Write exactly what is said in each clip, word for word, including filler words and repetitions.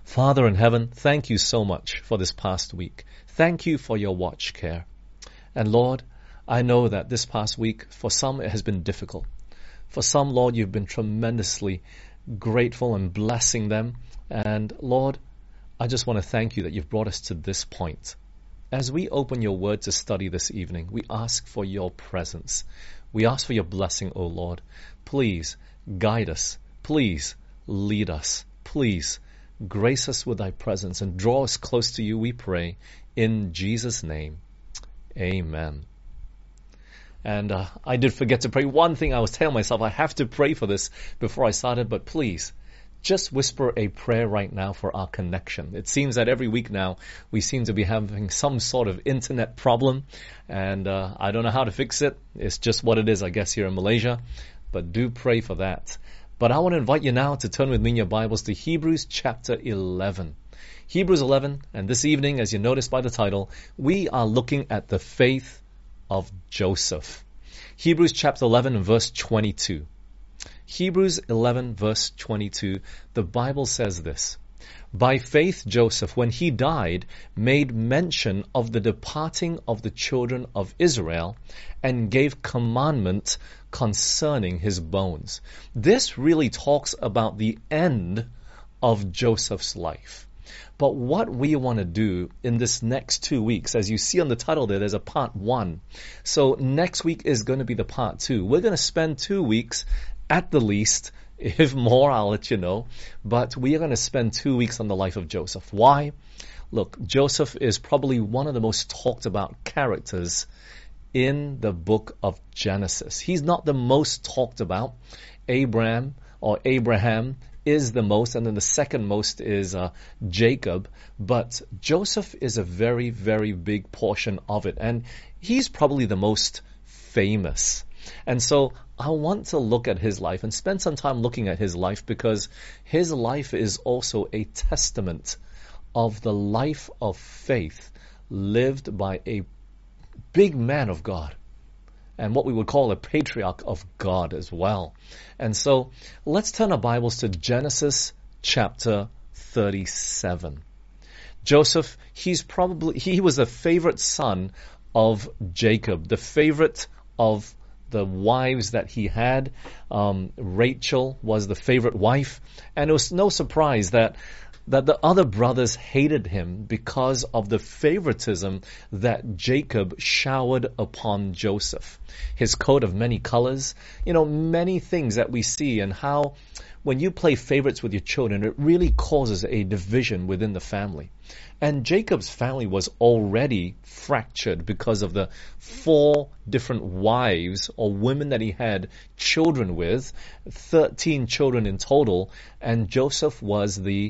Father in heaven, thank you so much for this past week. Thank you for your watch care. And Lord, I know that this past week, for some it has been difficult. For some, Lord, you've been tremendously grateful and blessing them. And Lord, I just want to thank you that you've brought us to this point. As we open your word to study this evening, we ask for your presence. We ask for your blessing, O Lord. Please guide us. Please lead us. Please grace us with thy presence and draw us close to you, we pray, in Jesus' name. Amen. And uh, I did forget to pray. One thing I was telling myself, I have to pray for this before I started, but please, just whisper a prayer right now for our connection. It seems that every week now, we seem to be having some sort of internet problem, and uh, I don't know how to fix it. It's just what it is, I guess, here in Malaysia, but do pray for that. But I want to invite you now to turn with me in your Bibles to Hebrews chapter eleven. Hebrews eleven, and this evening, as you notice by the title, we are looking at the faith of Joseph. Hebrews chapter eleven and verse twenty-two. Hebrews eleven verse twenty-two, the Bible says this: By faith Joseph, when he died, made mention of the departing of the children of Israel and gave commandment concerning his bones. This really talks about the end of Joseph's life. But what we want to do in this next two weeks, as you see on the title there, there's a part one. So next week is going to be the part two. We're going to spend two weeks at the least. If more, I'll let you know. But we are going to spend two weeks on the life of Joseph. Why? Look, Joseph is probably one of the most talked about characters in the book of Genesis. He's not the most talked about. Abraham or Abraham is the most, and then the second most is uh, Jacob. But Joseph is a very, very big portion of it, and he's probably the most famous. And so I want to look at his life and spend some time looking at his life, because his life is also a testament of the life of faith lived by a big man of God, and what we would call a patriarch of God as well. And so let's turn our Bibles to Genesis chapter thirty-seven. Joseph, he's probably, he was a favorite son of Jacob, the favorite of the wives that he had. Um, Rachel was the favorite wife, and it was no surprise that that the other brothers hated him because of the favoritism that Jacob showered upon Joseph. His coat of many colors, you know, many things that we see, and how when you play favorites with your children, it really causes a division within the family. And Jacob's family was already fractured because of the four different wives or women that he had children with, thirteen children in total, and Joseph was the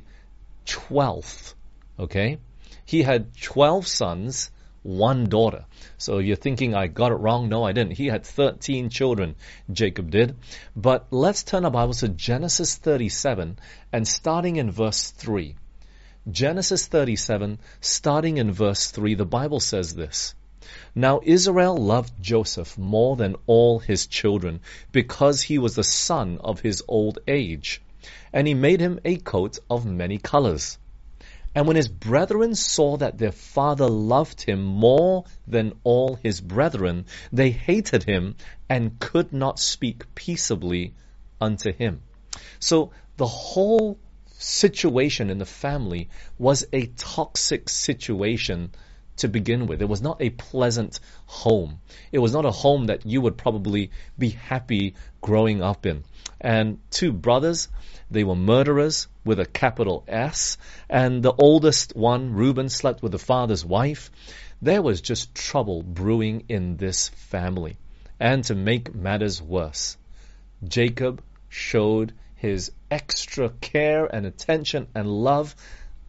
twelfth, okay? He had twelve sons, one daughter. So you're thinking I got it wrong. No, I didn't. He had thirteen children, Jacob did. But let's turn our Bibles to Genesis thirty-seven, and starting in verse three. Genesis thirty-seven, starting in verse three, the Bible says this: Now Israel loved Joseph more than all his children, because he was the son of his old age. And he made him a coat of many colors. And when his brethren saw that their father loved him more than all his brethren, they hated him and could not speak peaceably unto him. So the whole situation in the family was a toxic situation to begin with. It was not a pleasant home. It was not a home that you would probably be happy growing up in. And two brothers, they were murderers with a capital S, and the oldest one, Reuben, slept with the father's wife. There was just trouble brewing in this family. And to make matters worse, Jacob showed his extra care and attention and love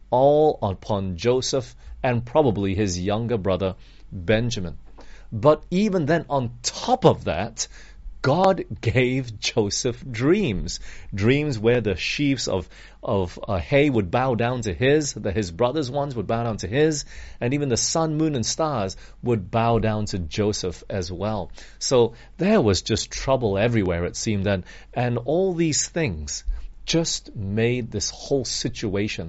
all upon Joseph and probably his younger brother, Benjamin. But even then, on top of that, God gave Joseph dreams. Dreams where the sheaves of, of uh, hay would bow down to his, that his brothers' ones would bow down to his, and even the sun, moon, and stars would bow down to Joseph as well. So there was just trouble everywhere, it seemed, and, and all these things just made this whole situation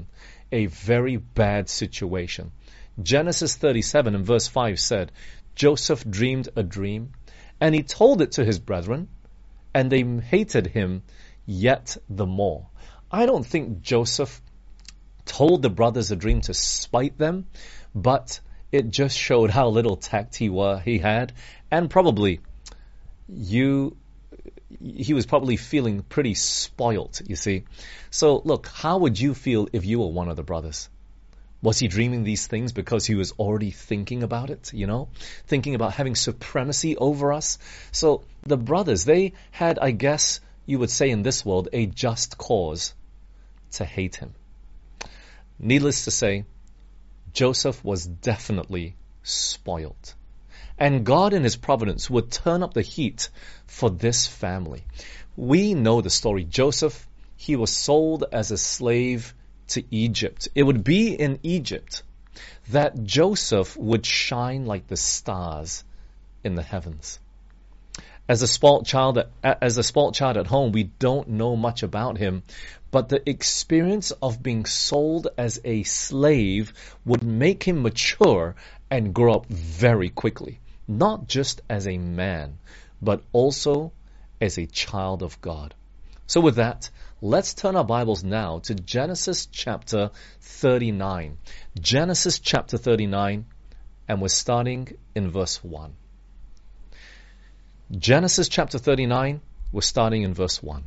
a very bad situation. Genesis thirty-seven and verse five said, Joseph dreamed a dream, and he told it to his brethren, and they hated him yet the more. I don't think Joseph told the brothers a dream to spite them, but it just showed how little tact he were, he had, and probably you, he was probably feeling pretty spoilt, you see. So look, how would you feel if you were one of the brothers? Was he dreaming these things because he was already thinking about it, you know? Thinking about having supremacy over us? So the brothers, they had, I guess you would say in this world, a just cause to hate him. Needless to say, Joseph was definitely spoiled. And God in his providence would turn up the heat for this family. We know the story. Joseph, he was sold as a slave to Egypt. It would be in Egypt that Joseph would shine like the stars in the heavens. As a spoilt child, as a spoilt child at home, we don't know much about him, but the experience of being sold as a slave would make him mature and grow up very quickly, not just as a man, but also as a child of God. So with that, let's turn our Bibles now to Genesis chapter thirty-nine. Genesis chapter thirty-nine, and we're starting in verse one. Genesis chapter thirty-nine, we're starting in verse one.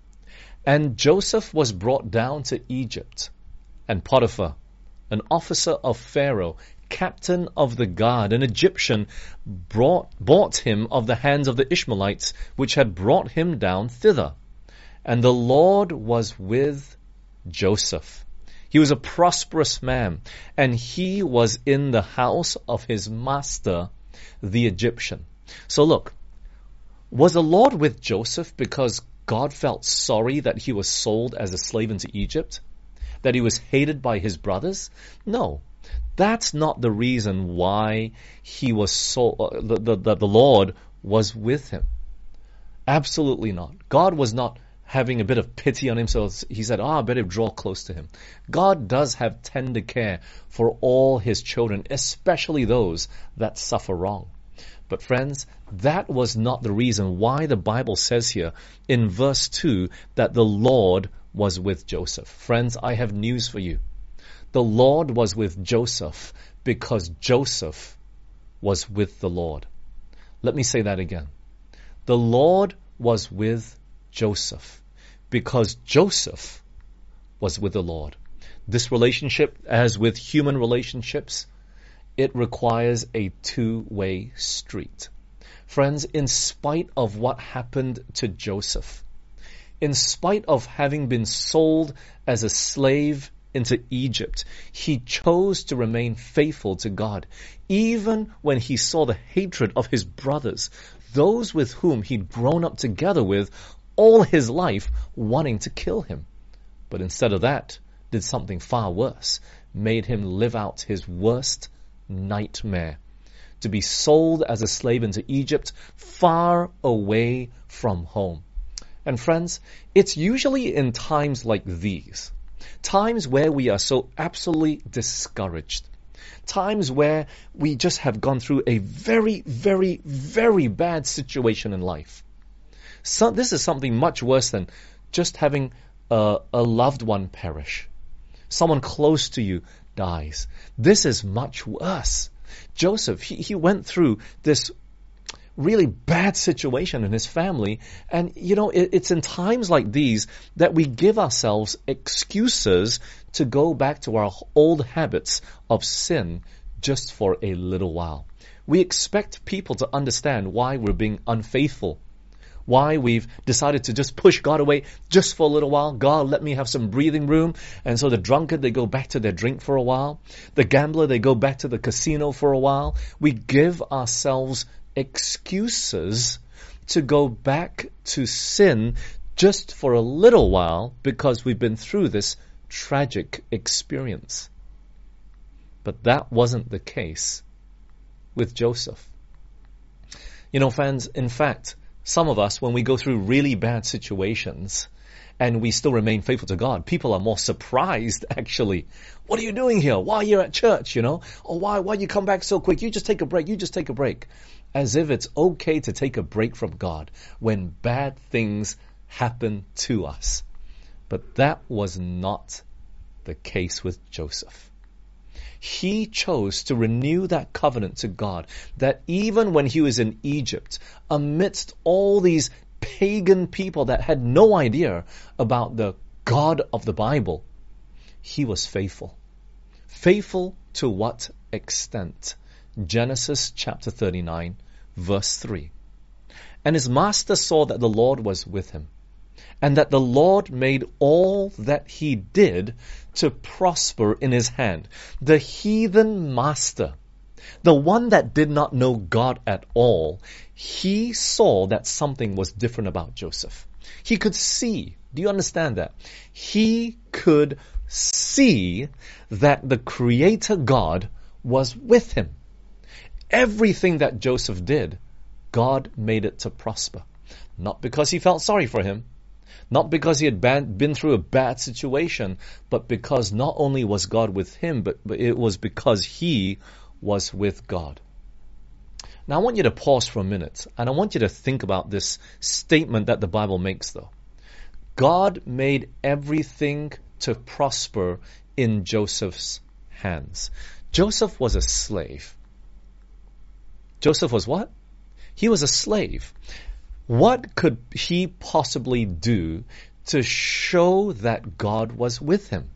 And Joseph was brought down to Egypt, and Potiphar, an officer of Pharaoh, captain of the guard, an Egyptian, brought, bought him of the hands of the Ishmaelites, which had brought him down thither. And the Lord was with Joseph. He was a prosperous man, and he was in the house of his master, the Egyptian. So look, was the Lord with Joseph because God felt sorry that he was sold as a slave into Egypt? That he was hated by his brothers? No. That's not the reason why he was sold, uh, the, the, the, the Lord was with him. Absolutely not. God was not having a bit of pity on him, so he said, ah, oh, I better draw close to him. God does have tender care for all his children, especially those that suffer wrong. But friends, that was not the reason why the Bible says here in verse two that the Lord was with Joseph. Friends, I have news for you. The Lord was with Joseph because Joseph was with the Lord. Let me say that again. The Lord was with Joseph because Joseph was with the Lord. This relationship, as with human relationships, it requires a two-way street. Friends, in spite of what happened to Joseph, in spite of having been sold as a slave into Egypt, he chose to remain faithful to God, even when he saw the hatred of his brothers, those with whom he'd grown up together with all his life, wanting to kill him. But instead of that, did something far worse, made him live out his worst nightmare, to be sold as a slave into Egypt, far away from home. And friends, it's usually in times like these, times where we are so absolutely discouraged, times where we just have gone through a very, very, very bad situation in life. So this is something much worse than just having a, a loved one perish. Someone close to you dies. This is much worse. Joseph, he, he went through this really bad situation in his family. And, you know, it, it's in times like these that we give ourselves excuses to go back to our old habits of sin just for a little while. We expect people to understand why we're being unfaithful, why we've decided to just push God away just for a little while. God, let me have some breathing room. And so the drunkard, they go back to their drink for a while. The gambler, they go back to the casino for a while. We give ourselves excuses to go back to sin just for a little while because we've been through this tragic experience. But that wasn't the case with Joseph. You know, friends, in fact, some of us, when we go through really bad situations and we still remain faithful to God, people are more surprised, actually. What are you doing here? Why are you at church, you know? Or why, why you come back so quick? You just take a break. You just take a break. As if it's okay to take a break from God when bad things happen to us. But that was not the case with Joseph. He chose to renew that covenant to God, that even when he was in Egypt, amidst all these pagan people that had no idea about the God of the Bible, he was faithful. Faithful to what extent? Genesis chapter thirty-nine, verse three. And his master saw that the Lord was with him, and that the Lord made all that he did to prosper in his hand. The heathen master, the one that did not know God at all, he saw that something was different about Joseph. He could see. Do you understand that? He could see that the Creator God was with him. Everything that Joseph did, God made it to prosper. Not because he felt sorry for him, not because he had been through a bad situation, but because not only was God with him, but, but it was because he was with God. Now I want you to pause for a minute, and I want you to think about this statement that the Bible makes, though. God made everything to prosper in Joseph's hands. Joseph was a slave. Joseph was what? He was a slave. What could he possibly do to show that God was with him?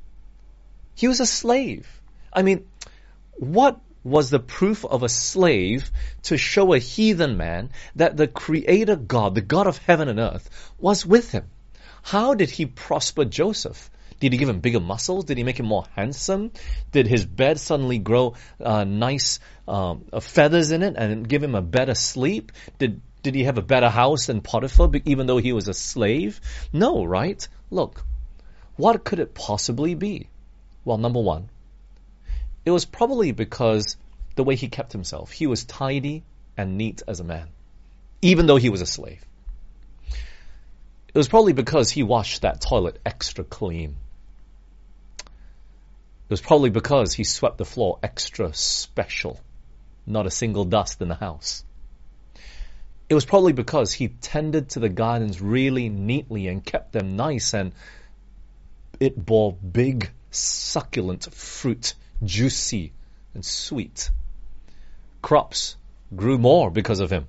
He was a slave. I mean, what was the proof of a slave to show a heathen man that the Creator God, the God of heaven and earth, was with him? How did he prosper Joseph? Did he give him bigger muscles? Did he make him more handsome? Did his bed suddenly grow uh, nice um, uh, feathers in it and give him a better sleep? Did Did he have a better house than Potiphar, even though he was a slave? No, right? Look, what could it possibly be? Well, number one, it was probably because the way he kept himself. He was tidy and neat as a man, even though he was a slave. It was probably because he washed that toilet extra clean. It was probably because he swept the floor extra special, not a single dust in the house. It was probably because he tended to the gardens really neatly and kept them nice, and it bore big, succulent fruit, juicy and sweet. Crops grew more because of him.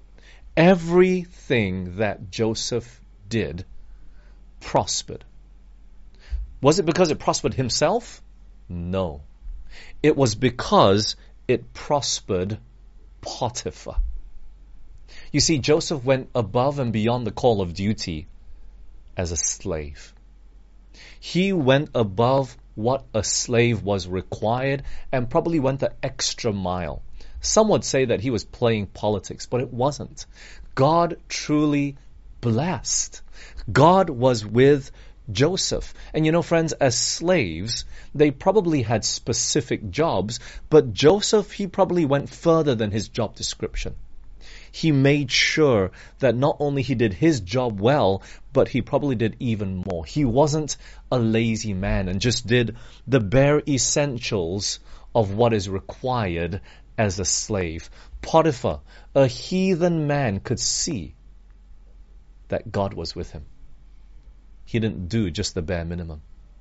Everything that Joseph did prospered. Was it because it prospered himself? No. It was because it prospered Potiphar. You see, Joseph went above and beyond the call of duty as a slave. He went above what a slave was required and probably went the extra mile. Some would say that he was playing politics, but it wasn't. God truly blessed. God was with Joseph. And you know, friends, as slaves, they probably had specific jobs, but Joseph, he probably went further than his job description. He made sure that not only he did his job well, but he probably did even more. He wasn't a lazy man and just did the bare essentials of what is required as a slave. Potiphar, a heathen man, could see that God was with him. He didn't do just the bare minimum.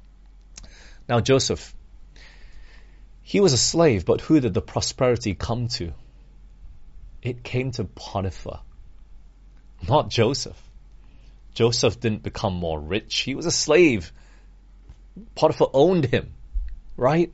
Now Joseph, he was a slave, but who did the prosperity come to? It came to Potiphar, not Joseph. Joseph didn't become more rich. He was a slave. Potiphar owned him, right?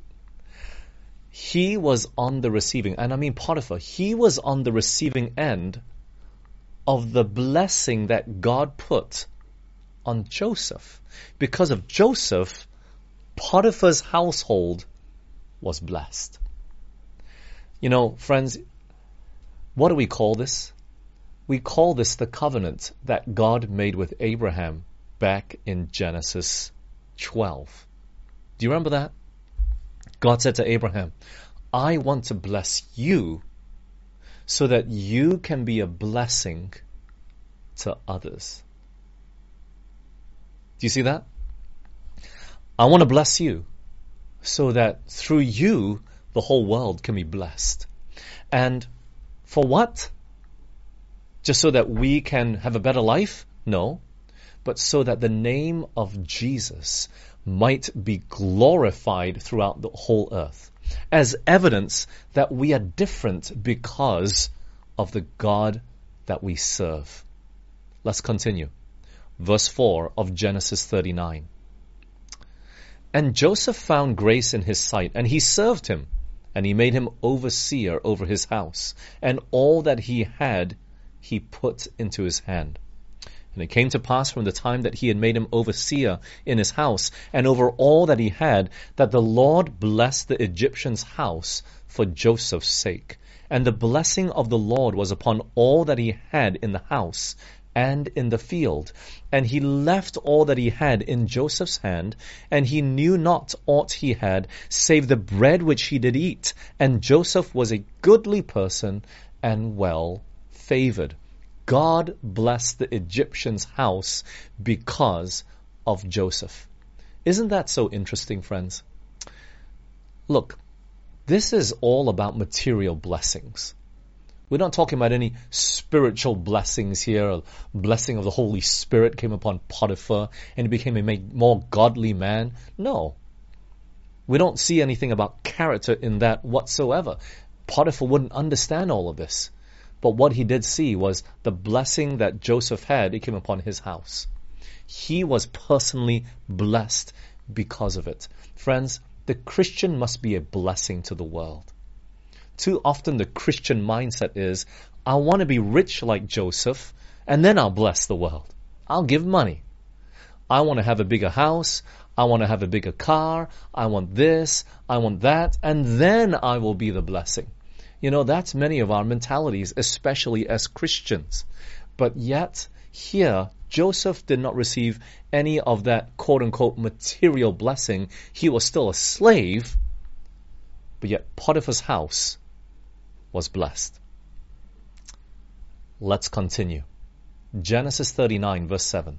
He was on the receiving, and I mean Potiphar, he was on the receiving end of the blessing that God put on Joseph. Because of Joseph, Potiphar's household was blessed. You know, friends, what do we call this? We call this the covenant that God made with Abraham back in Genesis twelve. Do you remember that? God said to Abraham, I want to bless you so that you can be a blessing to others. Do you see that? I want to bless you so that through you, the whole world can be blessed. And for what? Just so that we can have a better life? No. But so that the name of Jesus might be glorified throughout the whole earth, as evidence that we are different because of the God that we serve. Let's continue. Verse four of Genesis thirty-nine. And Joseph found grace in his sight, and he served him, and he made him overseer over his house, and all that he had he put into his hand. And it came to pass from the time that he had made him overseer in his house, and over all that he had, that the Lord blessed the Egyptian's house for Joseph's sake. And the blessing of the Lord was upon all that he had in the house and in the field. And he left all that he had in Joseph's hand, and he knew not aught he had, save the bread which he did eat. And Joseph was a goodly person and well favored. God blessed the Egyptian's house because of Joseph. Isn't that so interesting, friends? Look, this is all about material blessings. We're not talking about any spiritual blessings here. A blessing of the Holy Spirit came upon Potiphar and he became a more godly man. No. We don't see anything about character in that whatsoever. Potiphar wouldn't understand all of this. But what he did see was the blessing that Joseph had, it came upon his house. He was personally blessed because of it. Friends, the Christian must be a blessing to the world. Too often the Christian mindset is, I want to be rich like Joseph, and then I'll bless the world. I'll give money. I want to have a bigger house. I want to have a bigger car. I want this. I want that. And then I will be the blessing. You know, that's many of our mentalities, especially as Christians. But yet, here, Joseph did not receive any of that quote-unquote material blessing. He was still a slave, but yet Potiphar's house was blessed. Let's continue. Genesis thirty-nine, verse seven.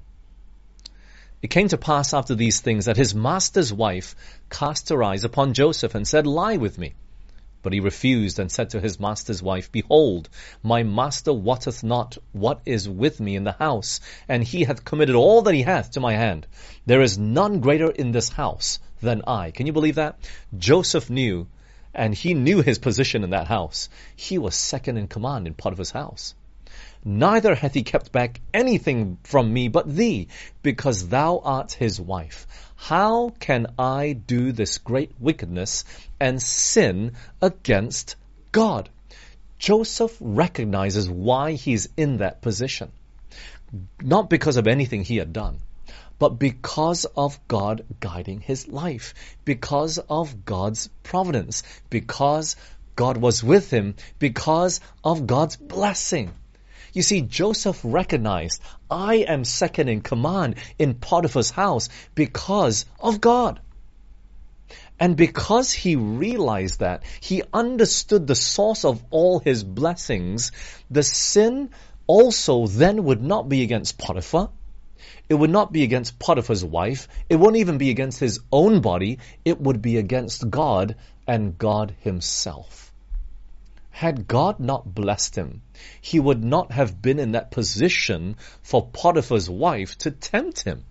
It came to pass after these things that his master's wife cast her eyes upon Joseph and said, Lie with me. But he refused and said to his master's wife, Behold, my master wotteth not what is with me in the house, and he hath committed all that he hath to my hand. There is none greater in this house than I. Can you believe that? Joseph knew, and he knew his position in that house. He was second in command in Potiphar's house. Neither hath he kept back anything from me but thee, because thou art his wife. How can I do this great wickedness and sin against God? Joseph recognizes why he's in that position. Not because of anything he had done, but because of God guiding his life, because of God's providence, because God was with him, because of God's blessing. You see, Joseph recognized, I am second in command in Potiphar's house because of God. And because he realized that, he understood the source of all his blessings, the sin also then would not be against Potiphar. It would not be against Potiphar's wife. It wouldn't even be against his own body. It would be against God and God himself. Had God not blessed him, he would not have been in that position for Potiphar's wife to tempt him.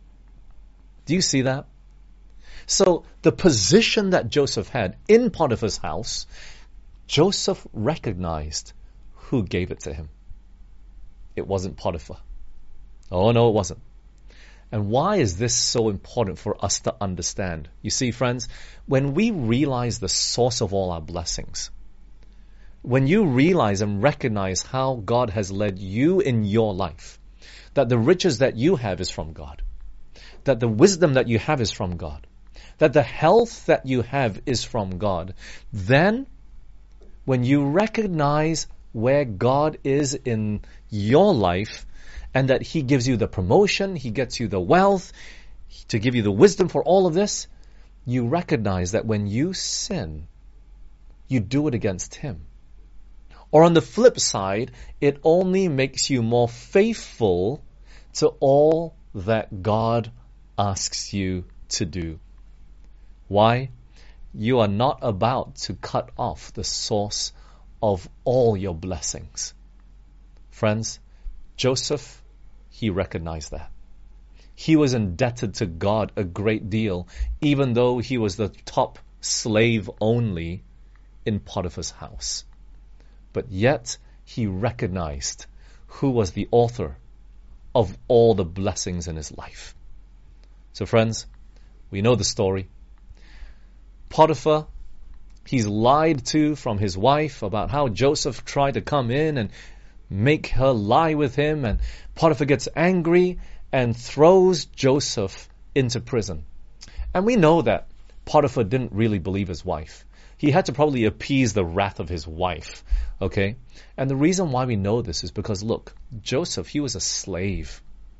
Do you see that? So the position that Joseph had in Potiphar's house, Joseph recognized who gave it to him. It wasn't Potiphar. Oh no, it wasn't. And why is this so important for us to understand? You see, friends, when we realize the source of all our blessings, when you realize and recognize how God has led you in your life, that the riches that you have is from God, that the wisdom that you have is from God, that the health that you have is from God, then when you recognize where God is in your life and that he gives you the promotion, he gets you the wealth, to give you the wisdom for all of this, you recognize that when you sin, you do it against him. Or on the flip side, it only makes you more faithful to all that God asks you to do. Why? You are not about to cut off the source of all your blessings. Friends, Joseph, he recognized that. He was indebted to God a great deal, even though he was the top slave only in Potiphar's house. But yet, he recognized who was the author of all the blessings in his life. So friends, we know the story. Potiphar, he's lied to from his wife about how Joseph tried to come in and make her lie with him, and Potiphar gets angry and throws Joseph into prison. And we know that Potiphar didn't really believe his wife. He had to probably appease the wrath of his wife, okay? And the reason why we know this is because, look, Joseph, he was a slave.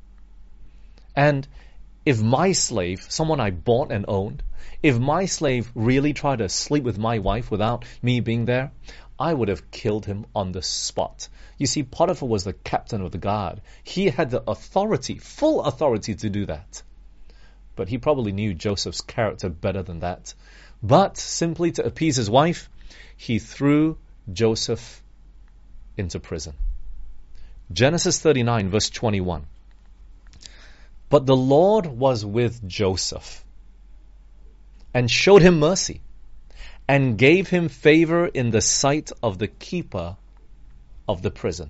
And if my slave, someone I bought and owned, if my slave really tried to sleep with my wife without me being there, I would have killed him on the spot. You see, Potiphar was the captain of the guard. He had the authority, full authority to do that. But he probably knew Joseph's character better than that. But simply to appease his wife, he threw Joseph into prison. Genesis thirty-nine, verse twenty-one. But the Lord was with Joseph and showed him mercy and gave him favor in the sight of the keeper of the prison.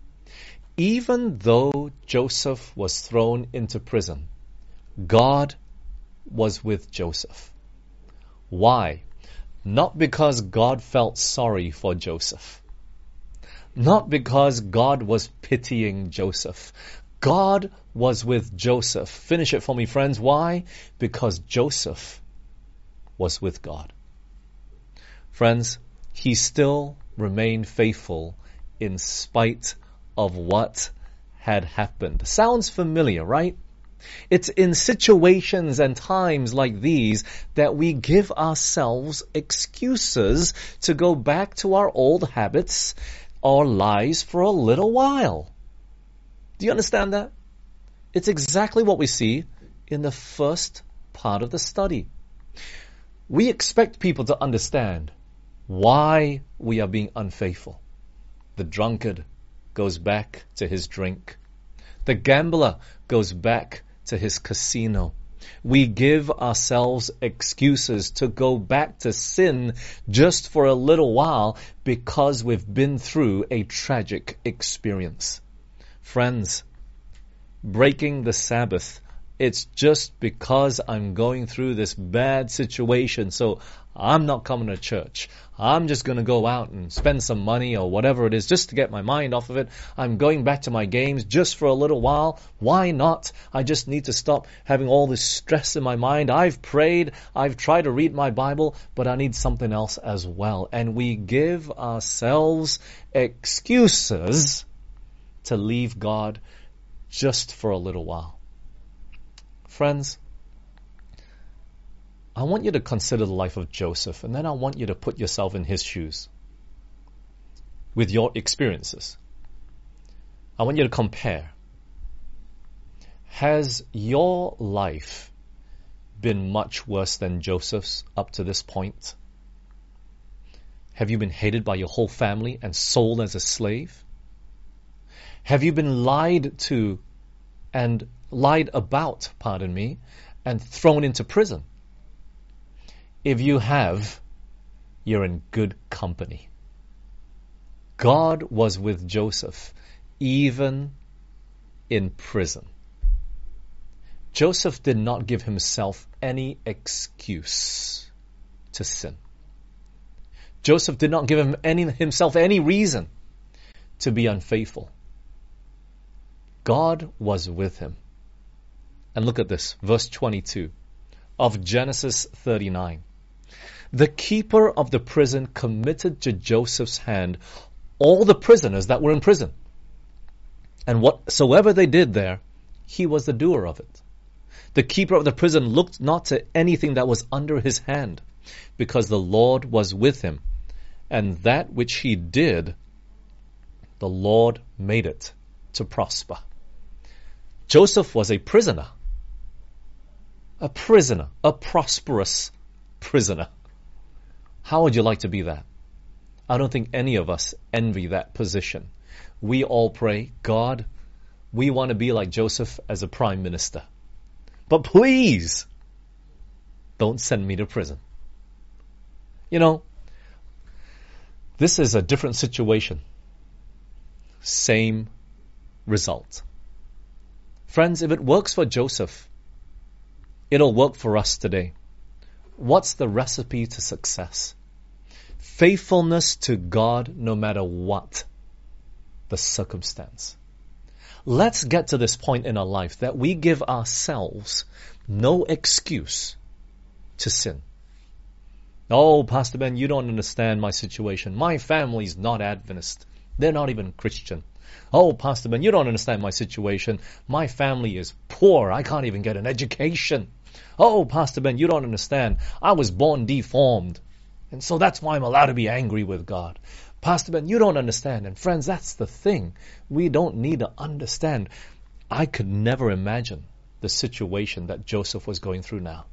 Even though Joseph was thrown into prison, God was with Joseph. Why? Not because God felt sorry for Joseph. Not because God was pitying Joseph. God was with Joseph. Finish it for me, friends. Why? Because Joseph was with God. Friends, he still remained faithful in spite of what had happened. Sounds familiar, right? It's in situations and times like these that we give ourselves excuses to go back to our old habits or lies for a little while. Do you understand that? It's exactly what we see in the first part of the study. We expect people to understand why we are being unfaithful. The drunkard goes back to his drink. The gambler goes back to his casino. We give ourselves excuses to go back to sin just for a little while because we've been through a tragic experience. Friends, breaking the Sabbath, it's just because I'm going through this bad situation, so I'm not coming to church. I'm just going to go out and spend some money or whatever it is just to get my mind off of it. I'm going back to my games just for a little while. Why not? I just need to stop having all this stress in my mind. I've prayed. I've tried to read my Bible, but I need something else as well. And we give ourselves excuses to leave God just for a little while. Friends, I want you to consider the life of Joseph, and then I want you to put yourself in his shoes with your experiences. I want you to compare. Has your life been much worse than Joseph's up to this point? Have you been hated by your whole family and sold as a slave? Have you been lied to and lied about, pardon me, and thrown into prison? If you have, you're in good company. God was with Joseph, even in prison. Joseph did not give himself any excuse to sin. Joseph did not give him any, himself any reason to be unfaithful. God was with him. And look at this, verse twenty-two of Genesis thirty-nine. The keeper of the prison committed to Joseph's hand all the prisoners that were in prison. And whatsoever they did there, he was the doer of it. The keeper of the prison looked not to anything that was under his hand, because the Lord was with him. And that which he did, the Lord made it to prosper. Joseph was a prisoner. A prisoner, a prosperous prisoner. How would you like to be that? I don't think any of us envy that position. We all pray, God, we want to be like Joseph as a prime minister. But please, don't send me to prison. You know, this is a different situation. Same result. Friends, if it works for Joseph, it'll work for us today. What's the recipe to success? Faithfulness to God no matter what the circumstance. Let's get to this point in our life that we give ourselves no excuse to sin. Oh, Pastor Ben, you don't understand my situation. My family's not Adventist. They're not even Christian. Oh, Pastor Ben, you don't understand my situation. My family is poor. I can't even get an education. Oh, Pastor Ben, you don't understand. I was born deformed. And so that's why I'm allowed to be angry with God. Pastor Ben, you don't understand. And friends, that's the thing. We don't need to understand. I could never imagine the situation that Joseph was going through now.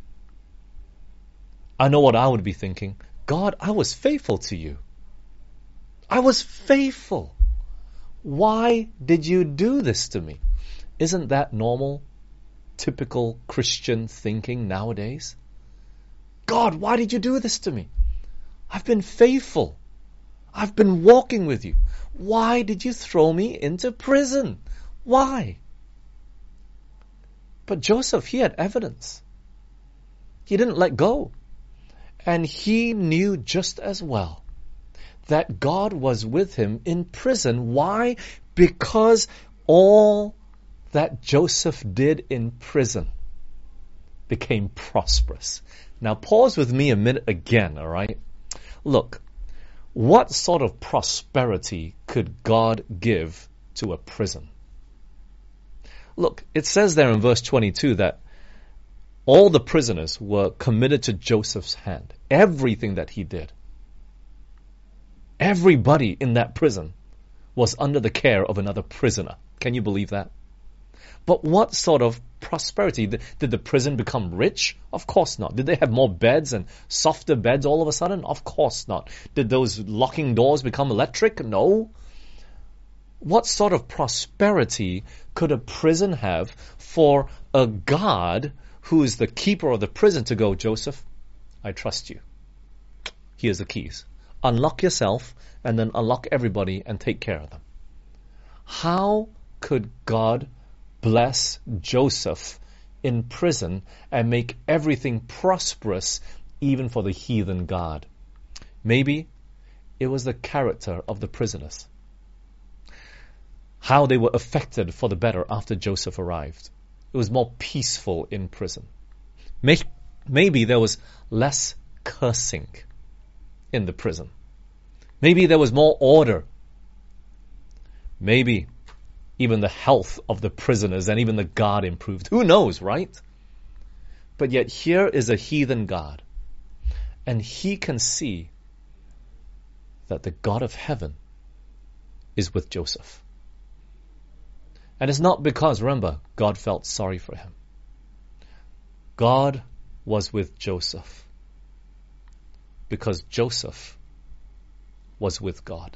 I know what I would be thinking. God, I was faithful to you. I was faithful. Why did you do this to me? Isn't that normal, typical Christian thinking nowadays? God, why did you do this to me? I've been faithful. I've been walking with you. Why did you throw me into prison? Why? But Joseph, he had evidence. He didn't let go. And he knew just as well that God was with him in prison. Why? Because all that Joseph did in prison became prosperous. Now pause with me a minute again, all right? Look, what sort of prosperity could God give to a prison? Look, it says there in verse twenty-two that all the prisoners were committed to Joseph's hand. Everything that he did. Everybody in that prison was under the care of another prisoner. Can you believe that? But what sort of prosperity? Did the prison become rich? Of course not. Did they have more beds and softer beds all of a sudden? Of course not. Did those locking doors become electric? No. What sort of prosperity could a prison have for a God who is the keeper of the prison to go, Joseph, I trust you. Here's the keys. Unlock yourself and then unlock everybody and take care of them. How could God bless Joseph in prison and make everything prosperous even for the heathen God? Maybe it was the character of the prisoners. How they were affected for the better after Joseph arrived. It was more peaceful in prison. Maybe there was less cursing in the prison. Maybe there was more order. Maybe even the health of the prisoners and even the guard improved. Who knows, right? But yet here is a heathen God, and he can see that the God of heaven is with Joseph. And it's not because, remember, God felt sorry for him. God was with Joseph because Joseph was with God.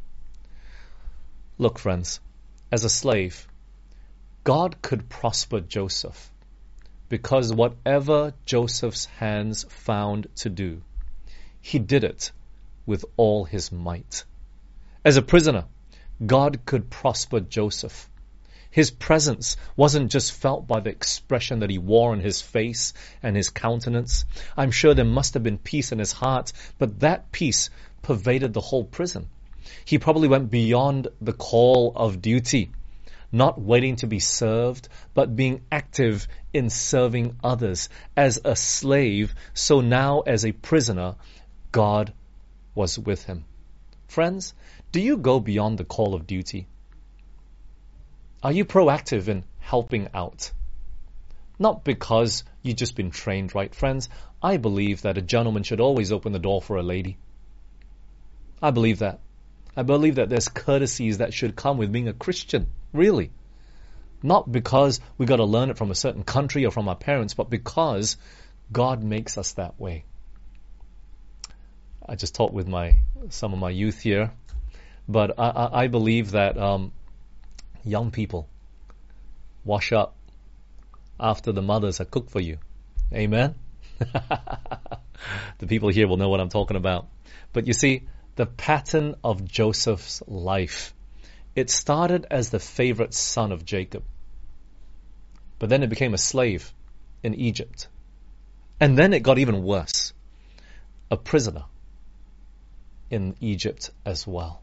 Look, friends, as a slave, God could prosper Joseph because whatever Joseph's hands found to do, he did it with all his might. As a prisoner, God could prosper Joseph. His presence wasn't just felt by the expression that he wore on his face and his countenance. I'm sure there must have been peace in his heart, but that peace pervaded the whole prison. He probably went beyond the call of duty, not waiting to be served, but being active in serving others. As a slave, so now as a prisoner, God was with him. Friends, do you go beyond the call of duty? Are you proactive in helping out? Not because you've just been trained, right, friends? I believe that a gentleman should always open the door for a lady. I believe that. I believe that there's courtesies that should come with being a Christian, really. Not because we got to learn it from a certain country or from our parents, but because God makes us that way. I just talked with my some of my youth here, but I, I, I believe that um, young people wash up after the mothers have cooked for you. Amen? The people here will know what I'm talking about. But you see, the pattern of Joseph's life, it started as the favorite son of Jacob. But then it became a slave in Egypt. And then it got even worse. A prisoner in Egypt as well.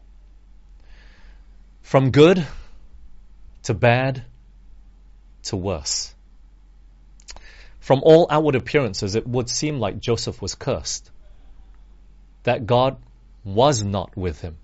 From good to bad to worse. From all outward appearances, it would seem like Joseph was cursed. That God was not with him.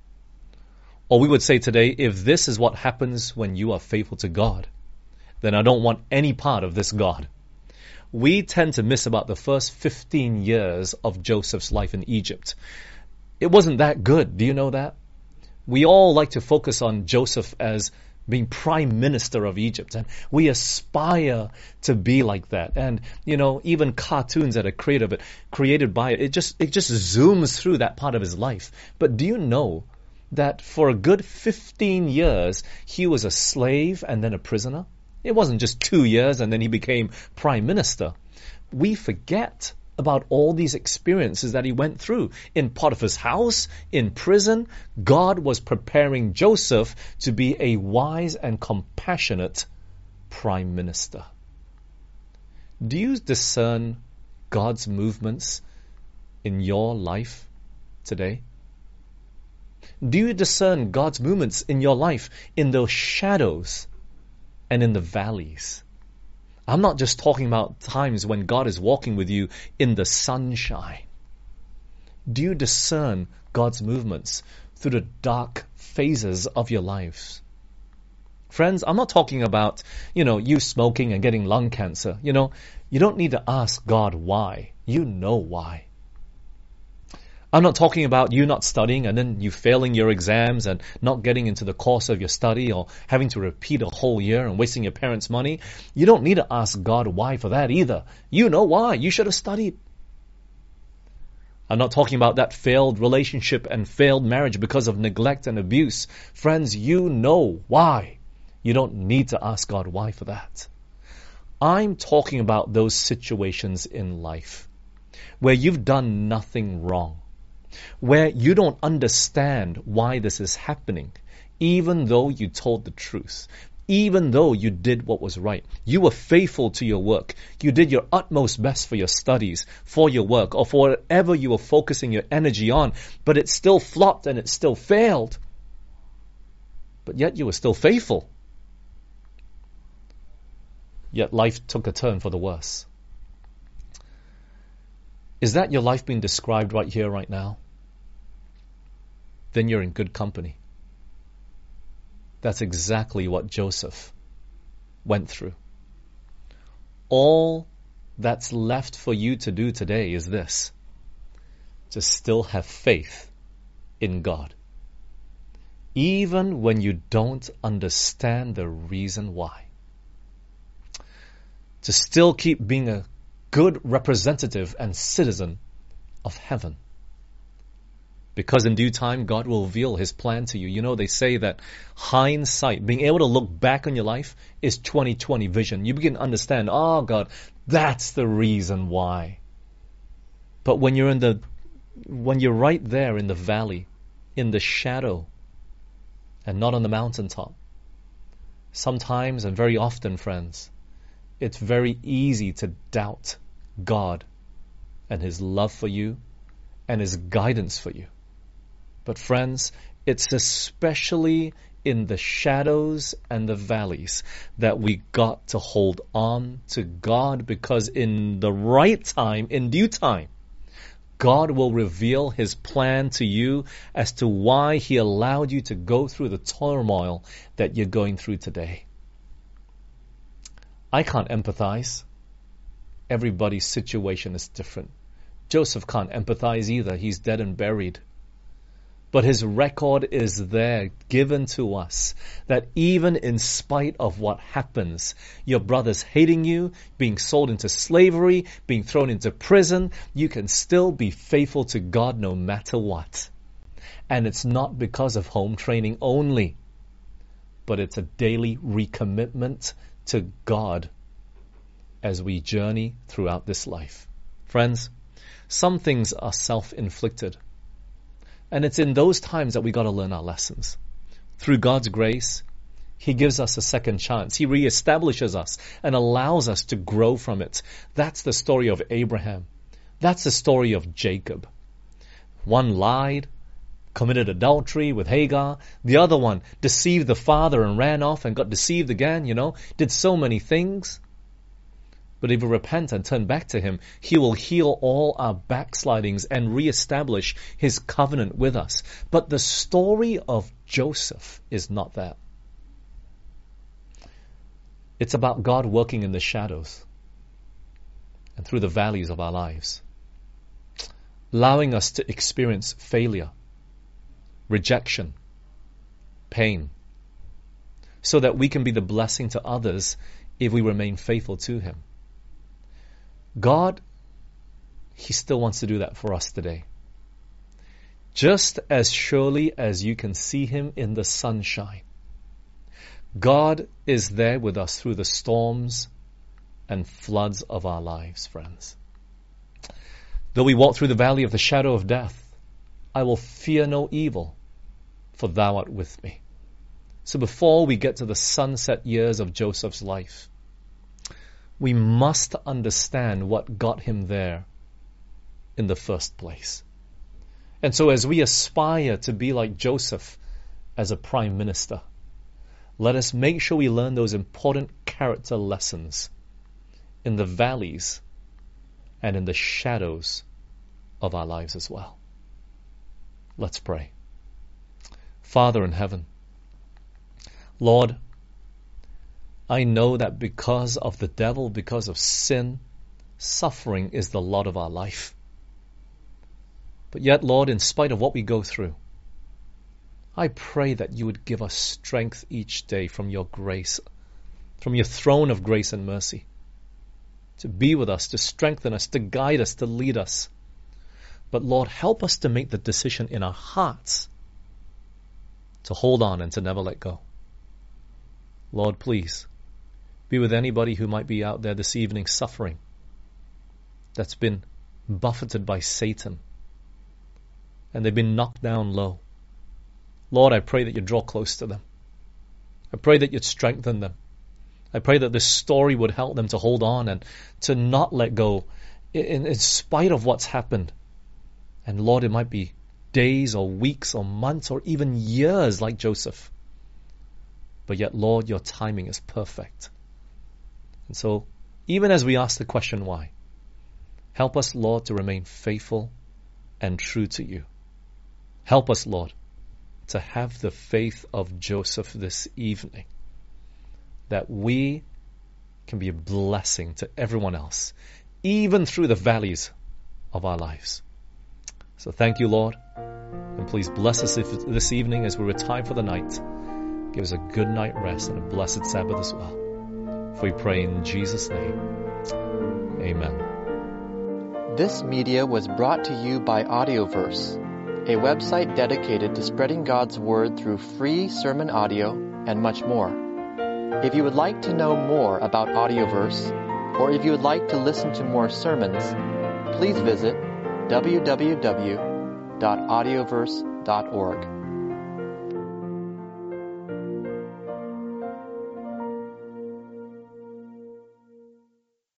Or we would say today, if this is what happens when you are faithful to God, then I don't want any part of this God. We tend to miss about the first fifteen years of Joseph's life in Egypt. It wasn't that good. Do you know that? We all like to focus on Joseph as being prime minister of Egypt, and we aspire to be like that. And you know, even cartoons that are created, but created by it, it just it just zooms through that part of his life. But do you know that for a good fifteen years he was a slave and then a prisoner? It wasn't just two years and then he became prime minister. We forget about all these experiences that he went through. In Potiphar's house, in prison, God was preparing Joseph to be a wise and compassionate prime minister. Do you discern God's movements in your life today? Do you discern God's movements in your life in those shadows and in the valleys? I'm not just talking about times when God is walking with you in the sunshine. Do you discern God's movements through the dark phases of your lives? Friends, I'm not talking about, you know, you smoking and getting lung cancer. You know, you don't need to ask God why. You know why. I'm not talking about you not studying and then you failing your exams and not getting into the course of your study or having to repeat a whole year and wasting your parents' money. You don't need to ask God why for that either. You know why. You should have studied. I'm not talking about that failed relationship and failed marriage because of neglect and abuse. Friends, you know why. You don't need to ask God why for that. I'm talking about those situations in life where you've done nothing wrong, where you don't understand why this is happening, even though you told the truth, even though you did what was right. You were faithful to your work. You did your utmost best for your studies, for your work, or for whatever you were focusing your energy on, but it still flopped and it still failed. But yet you were still faithful. Yet life took a turn for the worse. Is that your life being described right here, right now? Then you're in good company. That's exactly what Joseph went through. All that's left for you to do today is this: to still have faith in God. Even when you don't understand the reason why. To still keep being a good representative and citizen of heaven. Because in due time, God will reveal His plan to you. You know, they say that hindsight, being able to look back on your life, is twenty twenty vision. You begin to understand, oh God, that's the reason why. But when you're in the, when you're right there in the valley, in the shadow, and not on the mountaintop, sometimes and very often, friends, it's very easy to doubt God and His love for you and His guidance for you. But friends, it's especially in the shadows and the valleys that we got to hold on to God, because in the right time, in due time, God will reveal His plan to you as to why He allowed you to go through the turmoil that you're going through today. I can't empathize. Everybody's situation is different. Joseph can't empathize either. He's dead and buried. But his record is there, given to us, that even in spite of what happens, your brother's hating you, being sold into slavery, being thrown into prison, you can still be faithful to God no matter what. And it's not because of home training only, but it's a daily recommitment to God as we journey throughout this life. Friends, some things are self-inflicted. And it's in those times that we got to learn our lessons. Through God's grace, He gives us a second chance. He reestablishes us and allows us to grow from it. That's the story of Abraham. That's the story of Jacob. One lied, committed adultery with Hagar. The other one deceived the father and ran off and got deceived again, you know, did so many things. But if we repent and turn back to Him, He will heal all our backslidings and reestablish His covenant with us. But the story of Joseph is not that. It's about God working in the shadows and through the valleys of our lives, allowing us to experience failure, rejection, pain, so that we can be the blessing to others if we remain faithful to Him. God, He still wants to do that for us today. Just as surely as you can see Him in the sunshine, God is there with us through the storms and floods of our lives, friends. Though we walk through the valley of the shadow of death, I will fear no evil, for Thou art with me. So before we get to the sunset years of Joseph's life, we must understand what got him there in the first place. And so as we aspire to be like Joseph as a prime minister, let us make sure we learn those important character lessons in the valleys and in the shadows of our lives as well. Let's pray. Father in heaven, Lord, I know that because of the devil, because of sin, suffering is the lot of our life. But yet, Lord, in spite of what we go through, I pray that you would give us strength each day from your grace, from your throne of grace and mercy, to be with us, to strengthen us, to guide us, to lead us. But Lord, help us to make the decision in our hearts to hold on and to never let go. Lord, please, be with anybody who might be out there this evening suffering, that's been buffeted by Satan, and they've been knocked down low. Lord, I pray that you draw close to them. I pray that you'd strengthen them. I pray that this story would help them to hold on and to not let go in, in spite of what's happened. And Lord, it might be days or weeks or months or even years like Joseph. But yet, Lord, your timing is perfect. And so, even as we ask the question why, help us, Lord, to remain faithful and true to you. Help us, Lord, to have the faith of Joseph this evening, that we can be a blessing to everyone else, even through the valleys of our lives. So thank you, Lord, and please bless us this evening as we retire for the night. Give us a good night rest and a blessed Sabbath as well. For we pray in Jesus' name. Amen. This media was brought to you by Audioverse, a website dedicated to spreading God's Word through free sermon audio and much more. If you would like to know more about Audioverse, or if you would like to listen to more sermons, please visit w w w dot audioverse dot org.